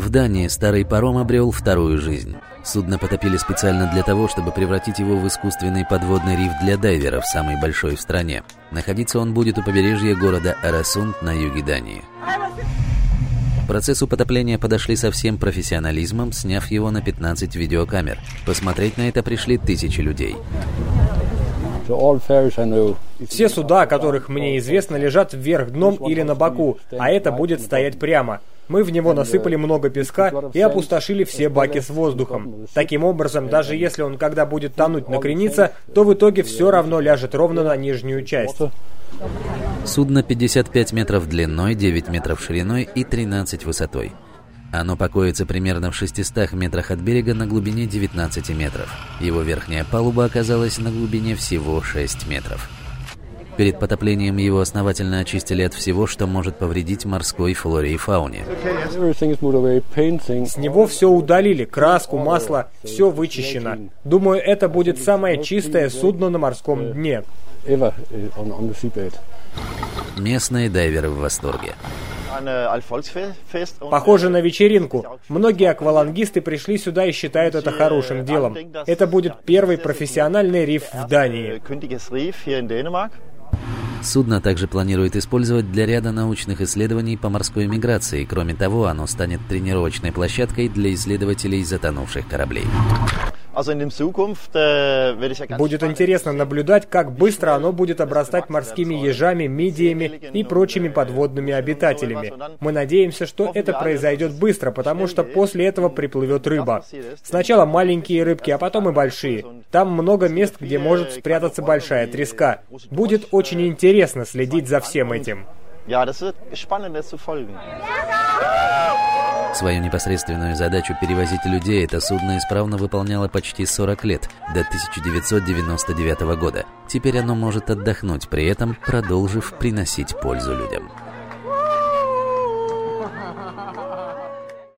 В Дании старый паром обрел вторую жизнь. Судно потопили специально для того, чтобы превратить его в искусственный подводный риф для дайверов, самый большой в стране. Находиться он будет у побережья города Арасунд на юге Дании. К процессу потопления подошли со всем профессионализмом, сняв его на 15 видеокамер. Посмотреть на это пришли тысячи людей. Все суда, о которых мне известно, лежат вверх дном или на боку, а это будет стоять прямо. Мы в него насыпали много песка и опустошили все баки с воздухом. Таким образом, даже если он когда будет тонуть накренится, то в итоге все равно ляжет ровно на нижнюю часть. Судно 55 метров длиной, 9 метров шириной и 13 высотой. Оно покоится примерно в 600 метрах от берега на глубине 19 метров. Его верхняя палуба оказалась на глубине всего 6 метров. Перед потоплением его основательно очистили от всего, что может повредить морской флоре и фауне. С него все удалили, краску, масло, все вычищено. Думаю, это будет самое чистое судно на морском дне. Местные дайверы в восторге. Похоже на вечеринку. Многие аквалангисты пришли сюда и считают это хорошим делом. Это будет первый профессиональный риф в Дании. Судно также планирует использовать для ряда научных исследований по морской миграции. Кроме того, оно станет тренировочной площадкой для исследователей затонувших кораблей. Будет интересно наблюдать, как быстро оно будет обрастать морскими ежами, мидиями и прочими подводными обитателями. Мы надеемся, что это произойдет быстро, потому что после этого приплывет рыба. Сначала маленькие рыбки, а потом и большие. Там много мест, где может спрятаться большая треска. Будет очень интересно следить за всем этим. Свою непосредственную задачу перевозить людей это судно исправно выполняло почти 40 лет, до 1999 года. Теперь оно может отдохнуть, при этом продолжив приносить пользу людям.